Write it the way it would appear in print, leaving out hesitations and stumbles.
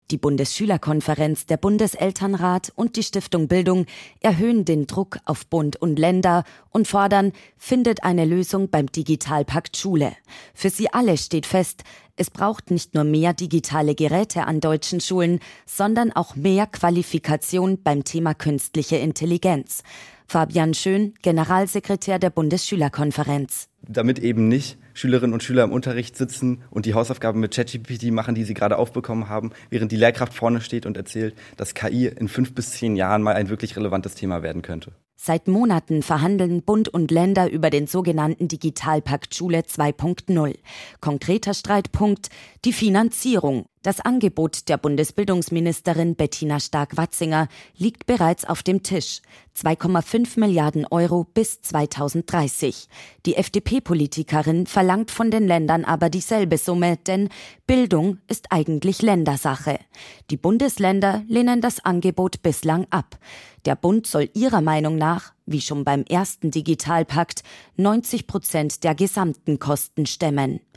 Die Bundesschülerkonferenz, der Bundeselternrat und die Stiftung Bildung erhöhen den Druck auf Bund und Länder und fordern, findet eine Lösung beim Digitalpakt Schule. Für sie alle steht fest, es braucht nicht nur mehr digitale Geräte an deutschen Schulen, sondern auch mehr Qualifikation beim Thema künstliche Intelligenz. Fabian Schön, Generalsekretär der Bundesschülerkonferenz. Damit eben nicht Schülerinnen und Schüler im Unterricht sitzen und die Hausaufgaben mit ChatGPT machen, die sie gerade aufbekommen haben, während die Lehrkraft vorne steht und erzählt, dass KI in 5 bis 10 Jahren mal ein wirklich relevantes Thema werden könnte. Seit Monaten verhandeln Bund und Länder über den sogenannten Digitalpakt Schule 2.0. Konkreter Streitpunkt: die Finanzierung. Das Angebot der Bundesbildungsministerin Bettina Stark-Watzinger liegt bereits auf dem Tisch. 2,5 Milliarden Euro bis 2030. Die FDP-Politikerin verlangt von den Ländern aber dieselbe Summe, denn Bildung ist eigentlich Ländersache. Die Bundesländer lehnen das Angebot bislang ab. Der Bund soll ihrer Meinung nach, wie schon beim ersten Digitalpakt, 90% der gesamten Kosten stemmen.